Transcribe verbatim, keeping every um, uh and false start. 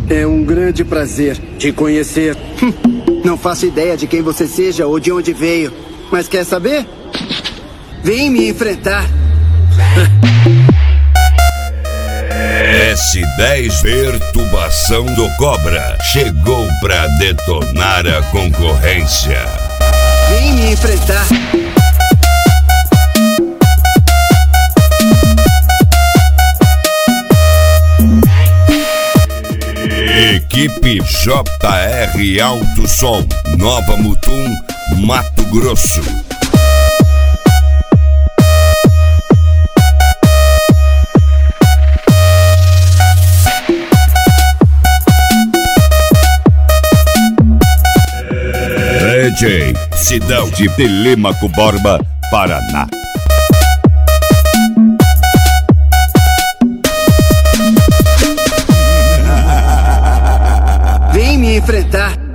É um grande prazer te conhecer. Não faço ideia de quem você seja ou de onde veio. Mas quer saber? Vem me enfrentar. S dez Perturbação do Cobra chegou pra detonar a concorrência. Vem me enfrentar. Equipe J R Alto Som, Nova Mutum, Mato Grosso. D J Sidão de Telêmaco Borba, Paraná. Vem me enfrentar.